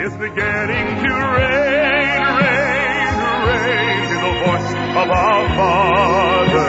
is beginning to reign, reign, reign in the voice of our Father.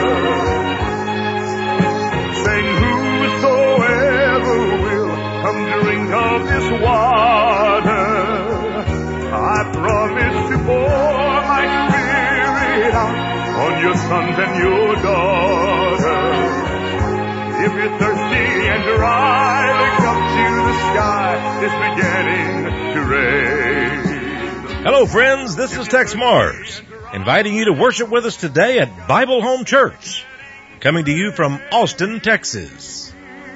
Saying, whosoever will come drink of this water, I promise to pour my Spirit out on your sons and your daughters. If you're thirsty and dry, look up to the sky, it's beginning to rain. Hello friends, this is Tex Mars, inviting you to worship with us today at Bible Home Church, coming to you from Austin, Texas.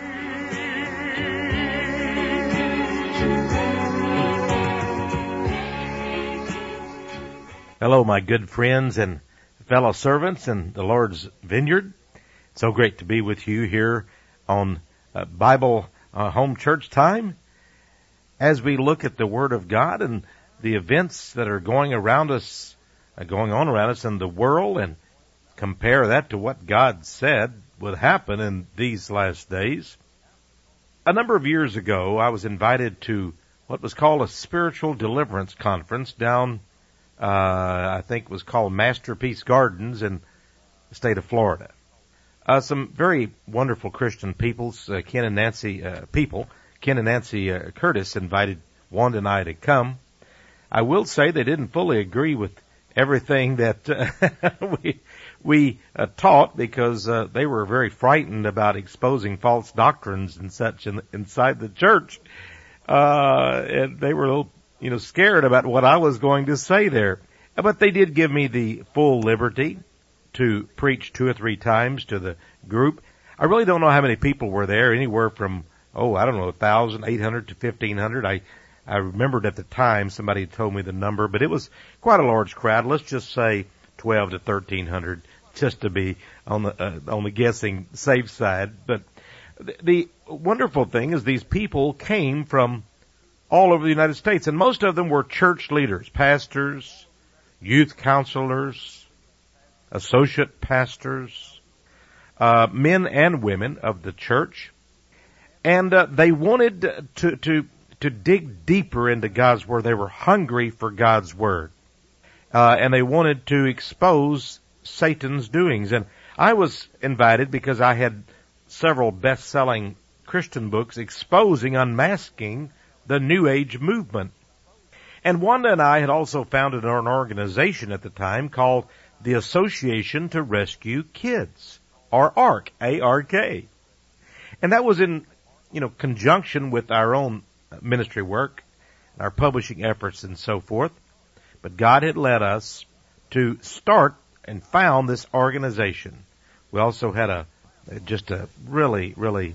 Hello my good friends and fellow servants in the Lord's vineyard. So great to be with you here on Bible Home Church time as we look at the Word of God and the events that are going on around us in the world, and compare that to what God said would happen in these last days. A number of years ago, I was invited to what was called a spiritual deliverance conference down, I think it was called Masterpiece Gardens in the state of Florida. Some very wonderful Christian peoples, Ken and Nancy Curtis invited Wanda and I to come. I will say they didn't fully agree with everything that we taught, because they were very frightened about exposing false doctrines and such inside the church, and they were a little, scared about what I was going to say there. But they did give me the full liberty to preach 2 or 3 times to the group. I really don't know how many people were there, anywhere from, 1,800 to 1,500. I remembered at the time somebody told me the number, but it was quite a large crowd. Let's just say 1,200 to 1,300, just to be on the guessing safe side. But the wonderful thing is these people came from all over the United States, and most of them were church leaders, pastors, youth counselors, associate pastors, men and women of the church, and they wanted to dig deeper into God's Word. They were hungry for God's Word, and they wanted to expose Satan's doings. And I was invited because I had several best-selling Christian books exposing, unmasking the New Age movement. And Wanda and I had also founded an organization at the time called the Association to Rescue Kids, or ARK, A-R-K. And that was in, conjunction with our own ministry work, our publishing efforts and so forth. But God had led us to start and found this organization. We also had a really, really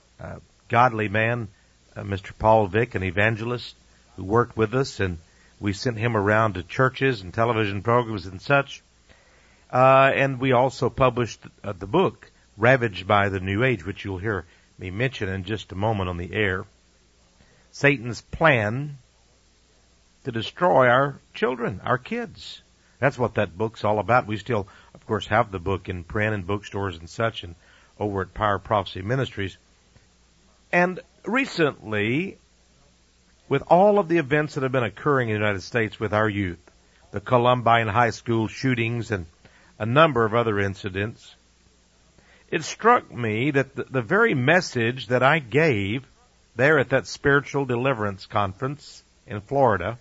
godly man, Mr. Paul Vick, an evangelist who worked with us, and we sent him around to churches and television programs and such. And we also published the book, Ravaged by the New Age, which you'll hear me mention in just a moment on the air. Satan's plan to destroy our children, our kids. That's what that book's all about. We still, of course, have the book in print and bookstores and such, and over at Power Prophecy Ministries. And recently, with all of the events that have been occurring in the United States with our youth, the Columbine High School shootings and a number of other incidents, it struck me that the very message that I gave there at that spiritual deliverance conference in Florida,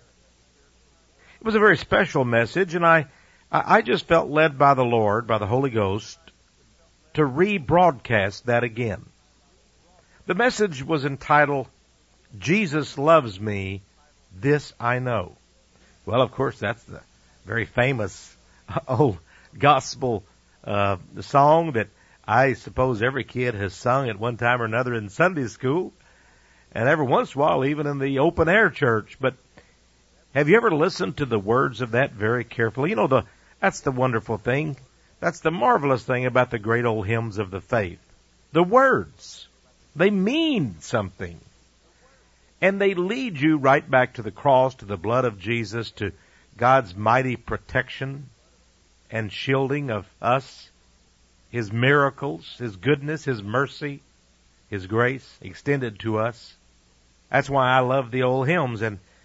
it was a very special message, and I just felt led by the Lord, by the Holy Ghost, to rebroadcast that again. The message was entitled, Jesus Loves Me, This I Know. Well, of course, that's the very famous old gospel song that I suppose every kid has sung at one time or another in Sunday school, and every once in a while even in the open air church. But have you ever listened to the words of that very carefully? That's the wonderful thing. That's the marvelous thing about the great old hymns of the faith. The words, they mean something. And they lead you right back to the cross, to the blood of Jesus, to God's mighty protection and shielding of us, His miracles, His goodness, His mercy, His grace extended to us. That's why I love the old hymns. And,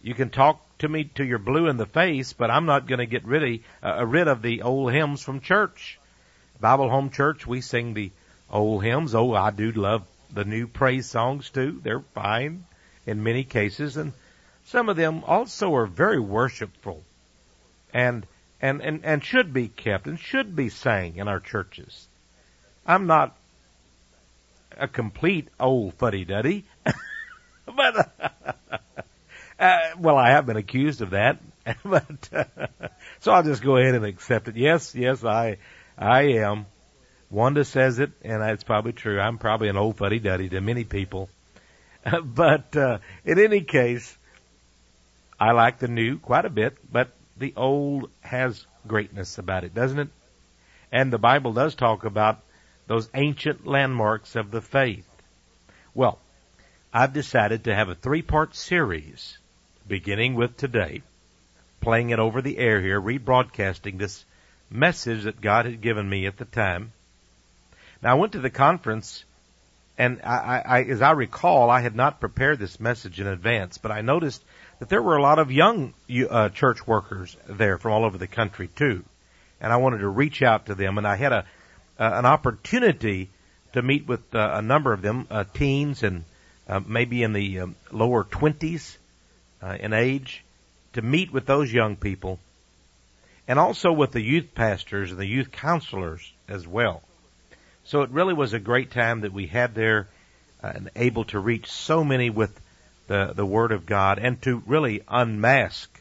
You can talk to me till you're blue in the face, but I'm not going to get rid of the old hymns from church. Bible Home Church, we sing the old hymns. Oh, I do love the new praise songs too. They're fine in many cases, and some of them also are very worshipful and should be kept and should be sang in our churches. I'm not a complete old fuddy-duddy, but well, I have been accused of that, but so I'll just go ahead and accept it. Yes, I am. Wanda says it, and it's probably true. I'm probably an old fuddy-duddy to many people. But in any case, I like the new quite a bit, but the old has greatness about it, doesn't it? And the Bible does talk about those ancient landmarks of the faith. Well, I've decided to have a 3-part series, beginning with today, playing it over the air here, rebroadcasting this message that God had given me at the time. Now, I went to the conference, and I as I recall, I had not prepared this message in advance, but I noticed that there were a lot of young church workers there from all over the country, too. And I wanted to reach out to them, and I had an opportunity to meet with a number of them, teens and maybe in the lower 20s in age, to meet with those young people, and also with the youth pastors and the youth counselors as well. So it really was a great time that we had there, and able to reach so many with the Word of God, and to really unmask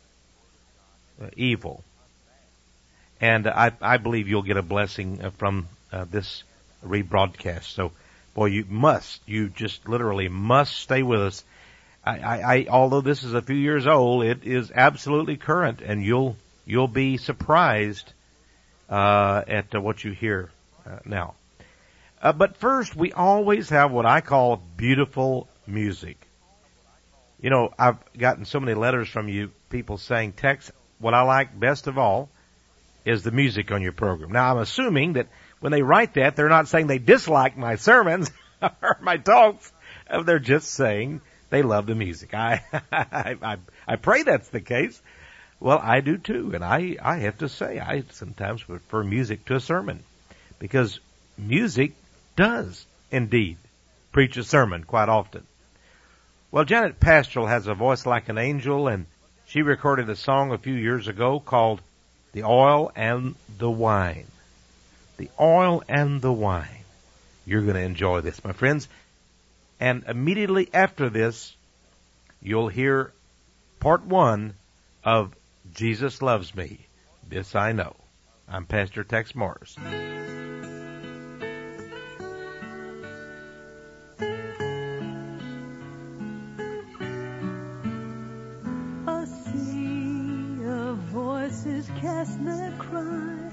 evil. And I believe you'll get a blessing from this rebroadcast. So, boy, you just literally must stay with us. Although this is a few years old, it is absolutely current, and you'll be surprised at what you hear now. But first, we always have what I call beautiful music. You know, I've gotten so many letters from you people saying, Tex, what I like best of all is the music on your program. Now, I'm assuming that when they write that, they're not saying they dislike my sermons or my talks. They're just saying they love the music. I pray that's the case. Well, I do too, and I have to say, I sometimes prefer music to a sermon, because music does indeed preach a sermon quite often. Well, Janet Pastoral has a voice like an angel, and she recorded a song a few years ago called The Oil and the Wine. The Oil and the Wine. You're going to enjoy this, my friends. And immediately after this, you'll hear part 1 of Jesus Loves Me. This I know. I'm Pastor Tex Morris. Cast their cry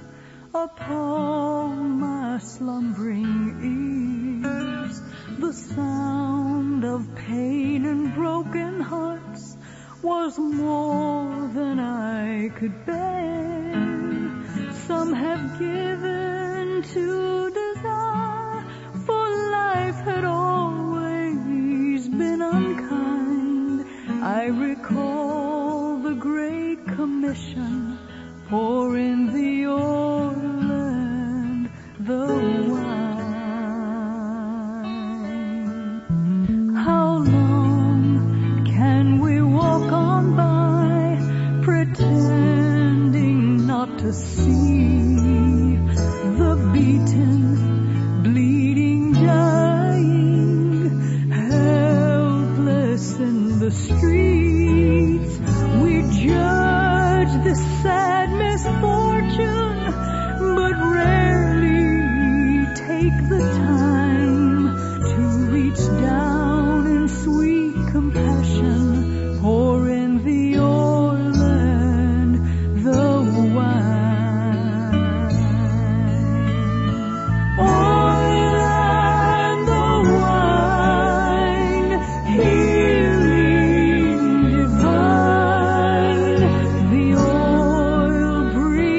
upon my slumbering ears. The sound of pain and broken hearts was more than I could bear. Some have given to desire, for life had always been unkind. I recall the Great Commission, pour in the oil and the wine. How long can we walk on by, pretending not to see the beaten, bleeding, dying, helpless in the streets? We judge the sad misfortune, but rarely take the time to reach down in sweet compassion, pour in the oil and the wine. Oil and the wine, healing divine, the oil brings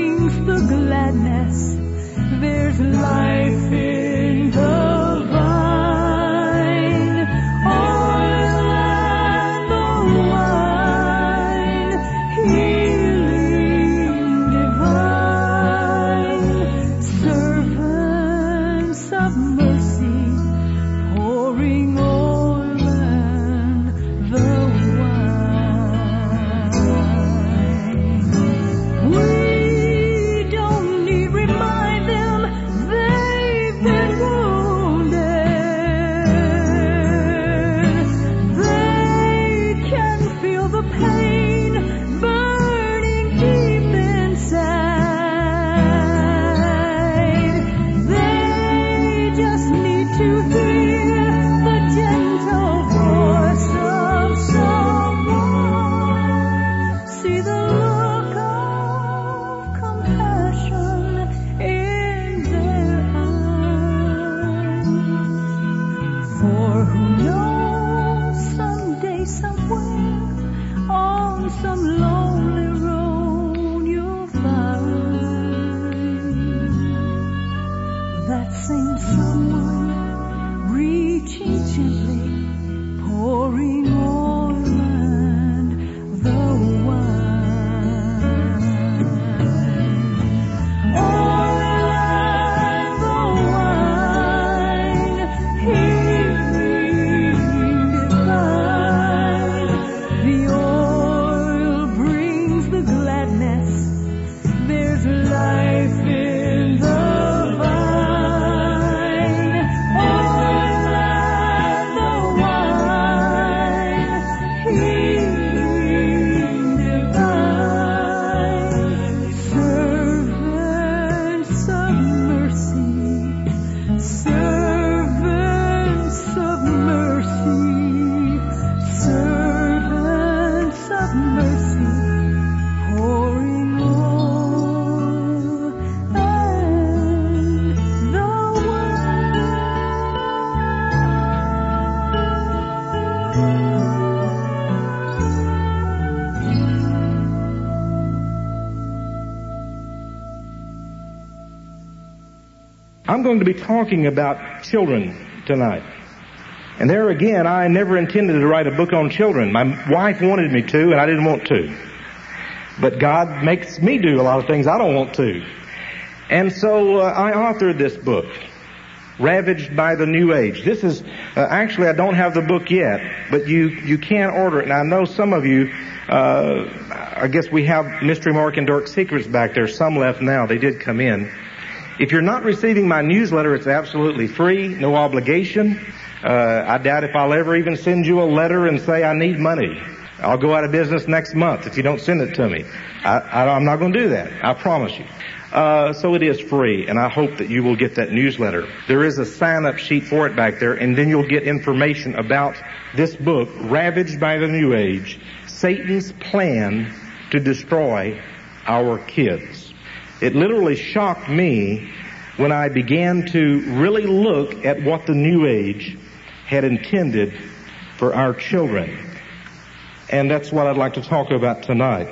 I'm going to be talking about children tonight. And there again, I never intended to write a book on children. My wife wanted me to, and I didn't want to. But God makes me do a lot of things I don't want to. And so I authored this book, Ravaged by the New Age. This is, actually I don't have the book yet, but you can order it. And I know some of you, I guess we have Mystery Mark and Dark Secrets back there. Some left now. They did come in. If you're not receiving my newsletter, it's absolutely free, no obligation. I doubt if I'll ever even send you a letter and say I need money. I'll go out of business next month if you don't send it to me. I'm not going to do that. I promise you. So it is free, and I hope that you will get that newsletter. There is a sign-up sheet for it back there, and then you'll get information about this book, Ravaged by the New Age, Satan's Plan to Destroy Our Kids. It literally shocked me when I began to really look at what the New Age had intended for our children. And that's what I'd like to talk about tonight.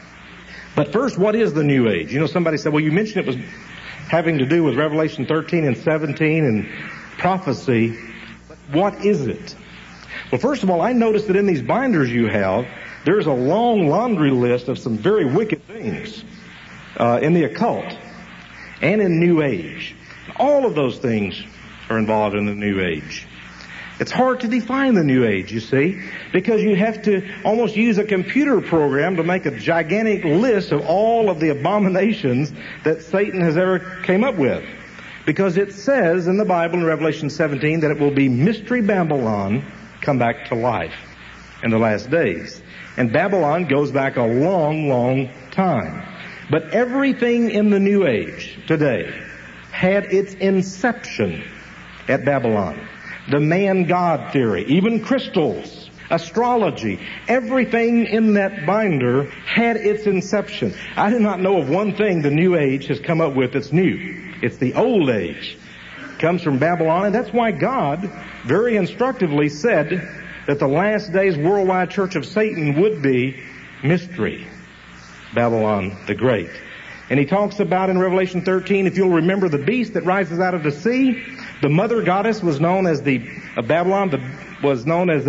But first, what is the New Age? You know, somebody said, well, you mentioned it was having to do with Revelation 13 and 17 and prophecy. But what is it? Well, first of all, I noticed that in these binders you have, there's a long laundry list of some very wicked things in the occult and in New Age. All of those things are involved in the New Age. It's hard to define the New Age, you see, because you have to almost use a computer program to make a gigantic list of all of the abominations that Satan has ever came up with. Because it says in the Bible in Revelation 17 that it will be Mystery Babylon come back to life in the last days. And Babylon goes back a long, long time. But everything in the New Age today had its inception at Babylon. The man-God theory, even crystals, astrology, everything in that binder had its inception. I do not know of one thing the New Age has come up with that's new. It's the old age. It comes from Babylon, and that's why God very instructively said that the last days worldwide church of Satan would be mystery. Babylon the Great. And he talks about in Revelation 13, if you'll remember the beast that rises out of the sea, the mother goddess was known as Babylon was known as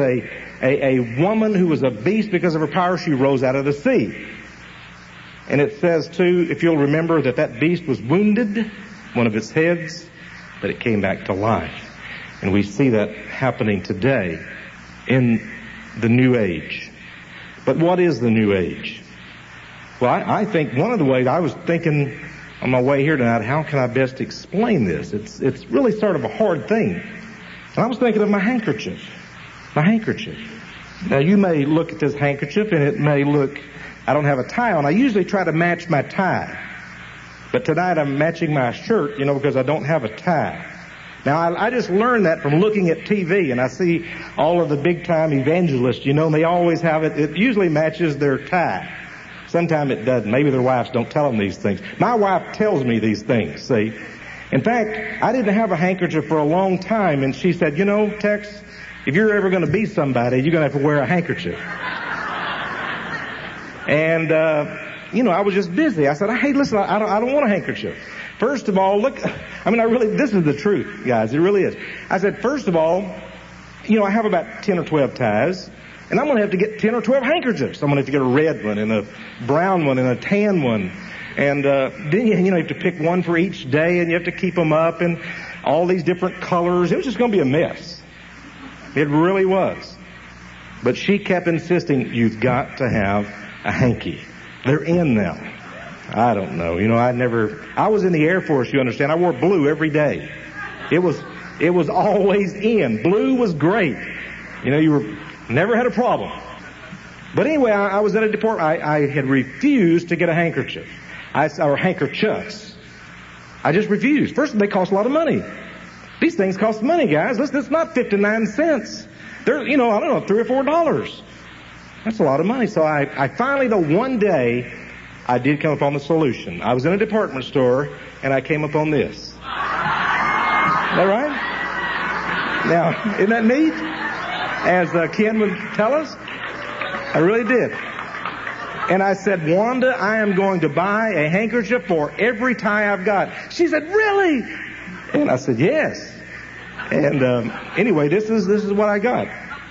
a woman who was a beast because of her power. She rose out of the sea. And it says too, if you'll remember, that beast was wounded, one of its heads, but it came back to life. And we see that happening today in the New Age. But what is the New Age? Well, I think one of the ways I was thinking on my way here tonight, how can I best explain this? It's really sort of a hard thing. And I was thinking of my handkerchief. My handkerchief. Now you may look at this handkerchief and it may look, I don't have a tie on. I usually try to match my tie. But tonight I'm matching my shirt, because I don't have a tie. Now I just learned that from looking at TV, and I see all of the big time evangelists, and they always have it. It usually matches their tie. Sometimes it doesn't. Maybe their wives don't tell them these things. My wife tells me these things, see. In fact, I didn't have a handkerchief for a long time, and she said, Tex, if you're ever going to be somebody, you're going to have to wear a handkerchief. And, I was just busy. I said, hey, listen, I don't want a handkerchief. First of all, this is the truth, guys. It really is. I said, first of all, I have about 10 or 12 ties. And I'm going to have to get 10 or 12 handkerchiefs. I'm going to have to get a red one and a brown one and a tan one. And then you have to pick one for each day, and you have to keep them up and all these different colors. It was just going to be a mess. It really was. But she kept insisting, you've got to have a hanky. They're in now. I don't know. I was in the Air Force, you understand. I wore blue every day. It was always in. Blue was great. Never had a problem. But anyway, I was at a department. I had refused to get a handkerchief. Or handkerchiefs. I just refused. First, they cost a lot of money. These things cost money, guys. Listen, it's not 59 cents. They're, $3 or $4. That's a lot of money. So I finally, one day, I did come upon the solution. I was in a department store, and I came upon this. Is that right? Now, isn't that neat? As Ken would tell us. I really did. And I said, Wanda, I am going to buy a handkerchief for every tie I've got. She said, really? And I said, yes. And anyway, this is what I got.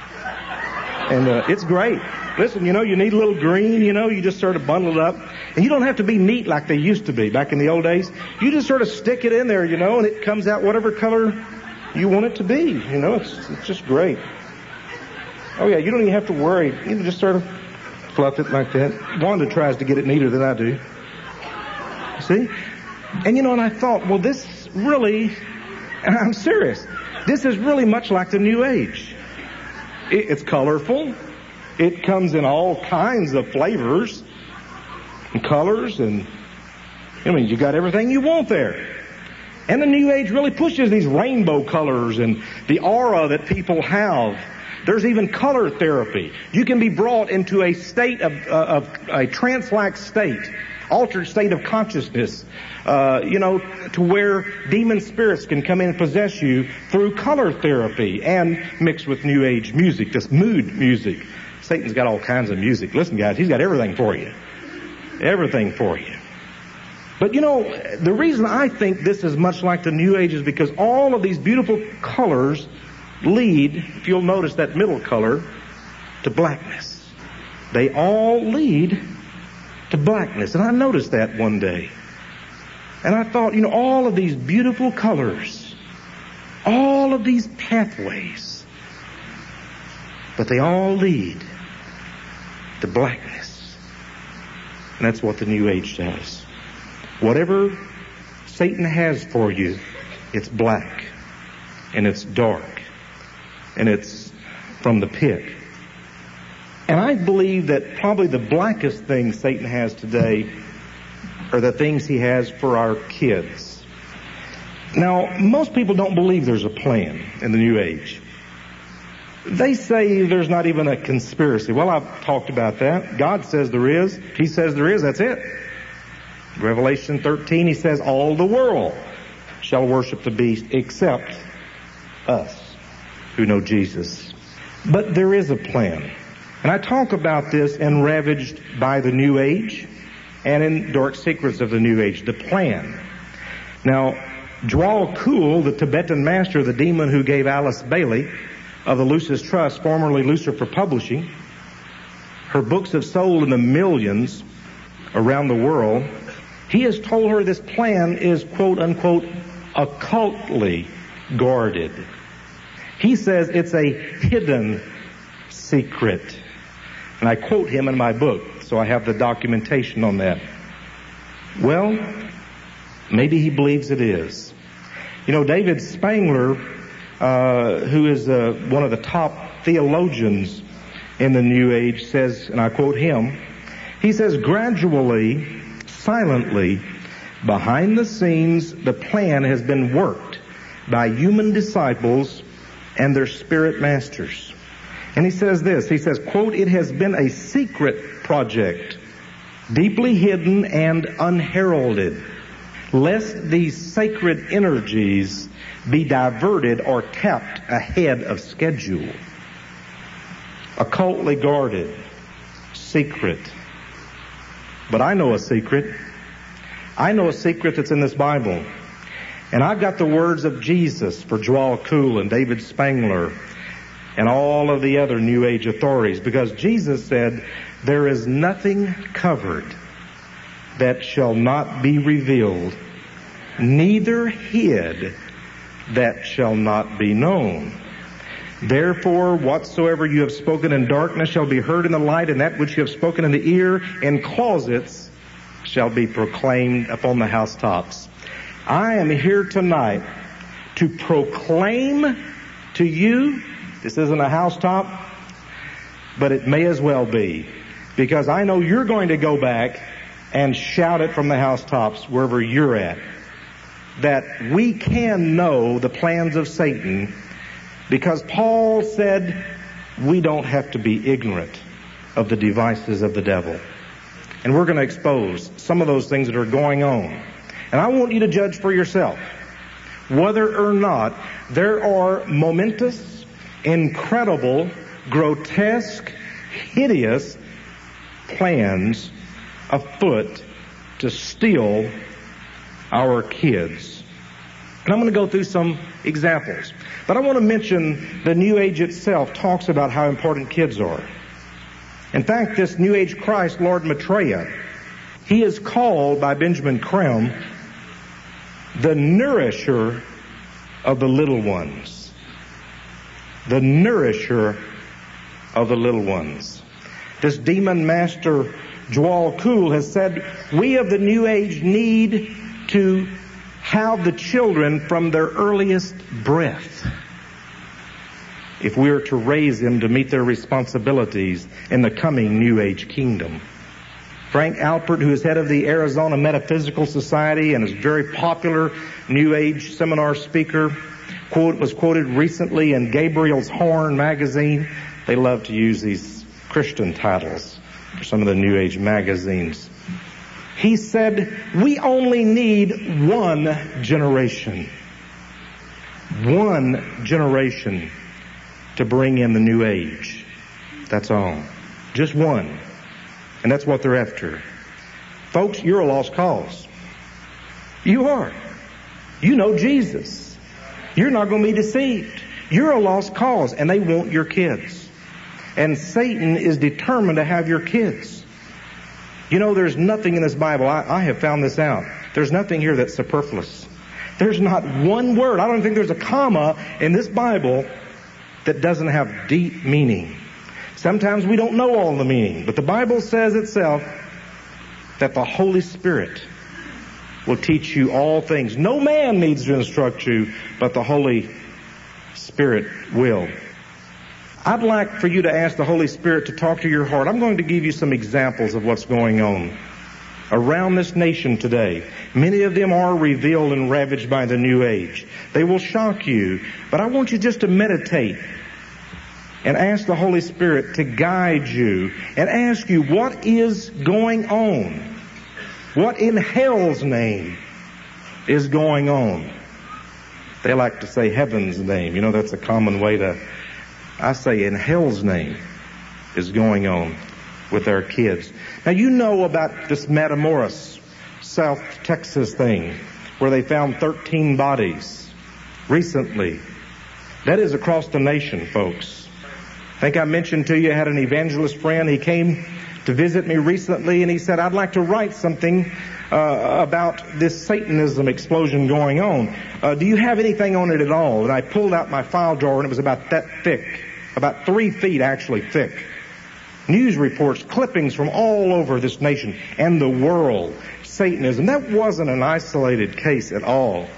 And it's great. Listen, you need a little green, you just sort of bundle it up. And you don't have to be neat like they used to be back in the old days. You just sort of stick it in there, and it comes out whatever color you want it to be. It's just great. Oh yeah, you don't even have to worry. You just sort of fluff it like that. Wanda tries to get it neater than I do. See? And and I thought, well, this really, and I'm serious, this is really much like the New Age. It's colorful. It comes in all kinds of flavors and colors, and you got everything you want there. And the New Age really pushes these rainbow colors and the aura that people have. There's even color therapy. You can be brought into a state of a trance-like state, altered state of consciousness, to where demon spirits can come in and possess you through color therapy and mixed with New Age music, this mood music. Satan's got all kinds of music. Listen, guys, he's got everything for you. Everything for you. But the reason I think this is much like the New Age is because all of these beautiful colors lead, if you'll notice that middle color, to blackness. They all lead to blackness. And I noticed that one day. And I thought, all of these beautiful colors, all of these pathways, but they all lead to blackness. And that's what the New Age does. Whatever Satan has for you, it's black, and it's dark, and it's from the pit. And I believe that probably the blackest thing Satan has today are the things he has for our kids. Now, most people don't believe there's a plan in the New Age. They say there's not even a conspiracy. Well, I've talked about that. God says there is. He says there is. That's it. Revelation 13, he says, all the world shall worship the beast except us who know Jesus. But there is a plan. And I talk about this in Ravaged by the New Age and in Dark Secrets of the New Age, the plan. Now, Djwhal Khul, the Tibetan master, the demon who gave Alice Bailey of the Lucis Trust, formerly Lucifer Publishing, her books have sold in the millions around the world. He has told her this plan is, quote unquote, occultly guarded. He says it's a hidden secret. And I quote him in my book, so I have the documentation on that. Well, maybe he believes it is. David Spangler, who is one of the top theologians in the New Age, says, and I quote him, he says, gradually, silently, behind the scenes, the plan has been worked by human disciples and their spirit masters. And he says this, he says, quote, it has been a secret project, deeply hidden and unheralded, lest these sacred energies be diverted or tapped ahead of schedule. Occultly guarded, secret. But I know a secret. I know a secret that's in this Bible. And I've got the words of Jesus for Djwhal Khul and David Spangler and all of the other New Age authorities, because Jesus said, there is nothing covered that shall not be revealed, neither hid that shall not be known. Therefore, whatsoever you have spoken in darkness shall be heard in the light, and that which you have spoken in the ear in closets shall be proclaimed upon the housetops. I am here tonight to proclaim to you, this isn't a housetop, but it may as well be, because I know you're going to go back and shout it from the housetops wherever you're at, that we can know the plans of Satan, because Paul said we don't have to be ignorant of the devices of the devil. And we're going to expose some of those things that are going on. And I want you to judge for yourself whether or not there are momentous, incredible, grotesque, hideous plans afoot to steal our kids. And I'm going to go through some examples. But I want to mention the New Age itself talks about how important kids are. In fact, this New Age Christ, Lord Maitreya, he is called by Benjamin Crumb the nourisher of the little ones. The nourisher of the little ones. This demon master, Djwhal Khul, has said, we of the New Age need to have the children from their earliest breath if we are to raise them to meet their responsibilities in the coming New Age kingdom. Frank Alpert, who is head of the Arizona Metaphysical Society and is a very popular New Age seminar speaker, was quoted recently in Gabriel's Horn magazine. They love to use these Christian titles for some of the New Age magazines. He said, we only need one generation. One generation to bring in the New Age. That's all. Just one. And that's what they're after. Folks, you're a lost cause. You are. You know Jesus. You're not going to be deceived. You're a lost cause, and they want your kids. And Satan is determined to have your kids. You know, there's nothing in this Bible, I have found this out. There's nothing here that's superfluous. There's not one word, I don't think there's a comma in this Bible that doesn't have deep meaning. Sometimes we don't know all the meaning, but the Bible says itself that the Holy Spirit will teach you all things. No man needs to instruct you, but the Holy Spirit will. I'd like for you to ask the Holy Spirit to talk to your heart. I'm going to give you some examples of what's going on around this nation today. Many of them are revealed and ravaged by the New Age. They will shock you, but I want you just to meditate and ask the Holy Spirit to guide you and ask you what is going on. What in hell's name is going on? They like to say heaven's name. You know, that's a common way to... I say in hell's name is going on with our kids. Now you know about this Matamoros, South Texas thing where they found 13 bodies recently. That is across the nation, folks. I think I mentioned to you I had an evangelist friend. He came to visit me recently and he said, I'd like to write something about this Satanism explosion going on. Do you have anything on it at all? And I pulled out my file drawer and it was about that thick. About 3 feet actually thick. News reports, clippings from all over this nation and the world. Satanism. That wasn't an isolated case at all.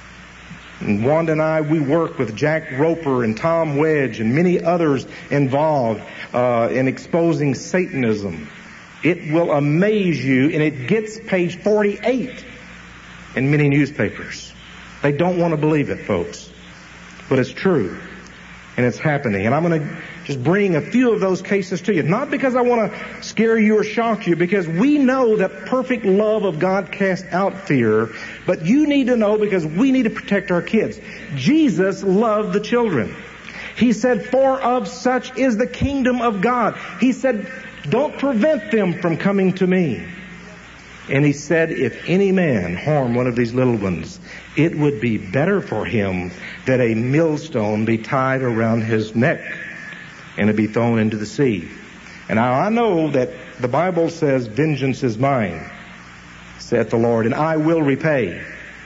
And Wanda and I, we work with Jack Roper and Tom Wedge and many others involved in exposing Satanism. It will amaze you, and it gets page 48 in many newspapers. They don't want to believe it, folks. But it's true. And it's happening. And I'm going to just bring a few of those cases to you. Not because I want to scare you or shock you, because we know that perfect love of God casts out fear. But you need to know because we need to protect our kids. Jesus loved the children. He said, for of such is the kingdom of God. He said, don't prevent them from coming to me. And he said, if any man harm one of these little ones, it would be better for him that a millstone be tied around his neck and it be thrown into the sea. And now I know that the Bible says, vengeance is mine, saith the Lord, and I will repay.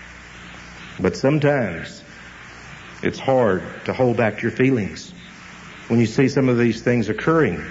But sometimes it's hard to hold back your feelings when you see some of these things occurring.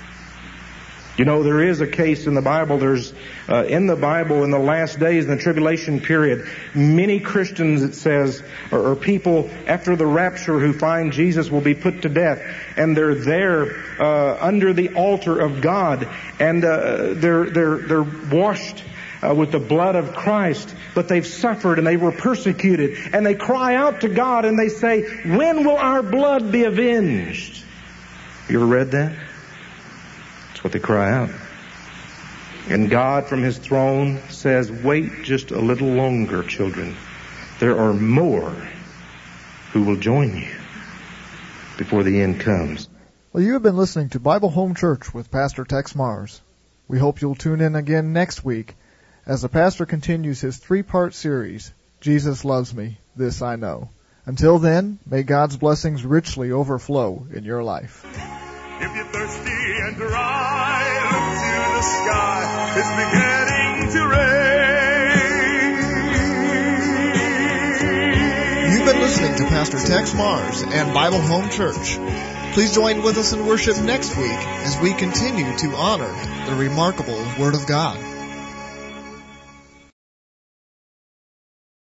You know, there is a case in the Bible, there's in the Bible in the last days, in the tribulation period, many Christians, it says, or people after the rapture who find Jesus will be put to death, and they're there under the altar of God, and they're washed with the blood of Christ, but they've suffered and they were persecuted, and they cry out to God and they say, when will our blood be avenged? You ever read that? What they cry out. And God from his throne says, wait just a little longer, children. There are more who will join you before the end comes. Well, you have been listening to Bible Home Church with Pastor Tex Mars. We hope you'll tune in again next week as the pastor continues his 3-part series, Jesus loves me, this I know. Until then, may God's blessings richly overflow in your life. If you're thirsty and dry, look to the sky. It's beginning to rain. You've been listening to Pastor Tex Mars and Bible Home Church. Please join with us in worship next week as we continue to honor the remarkable Word of God.